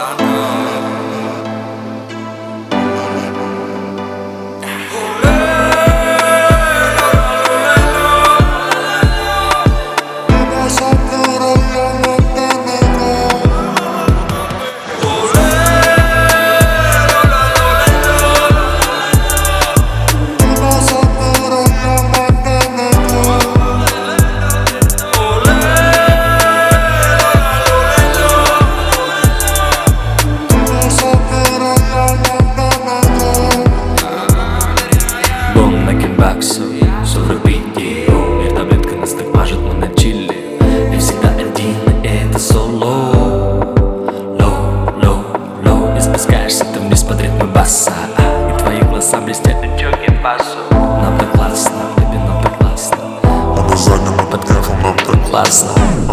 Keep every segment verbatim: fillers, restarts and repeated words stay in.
Сорок пяти, мир таблетка нас так мажет, мы на чили. И всегда один, и это соло. Лоу, лоу, лоу. И спускаешься ты вниз под ритмы баса, и твои глаза блестят и чёркин пасу. Нам так классно, baby, нам так классно. А на заднем и под графом нам так классно.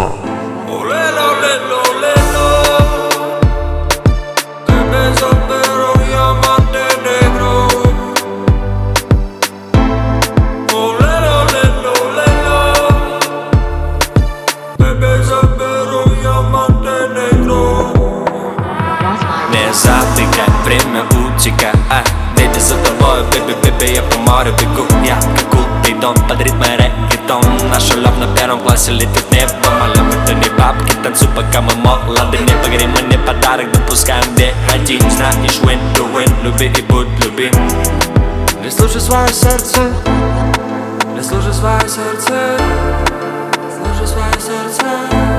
Не затыкай, время утекает. Дети за тобой, бэби, бэби, я по морю бегу. Я как утый дом под ритмы реггетон. Наша любовь на первом классе летит в небо. Малям, это не бабки, танцуй, пока мы молоды. Не погорим, мы не подарок, допускаем где хотим. Знаешь, win to win, люби и будь любим. Не слушай свое сердце, не слушай свое сердце, слушай свое сердце.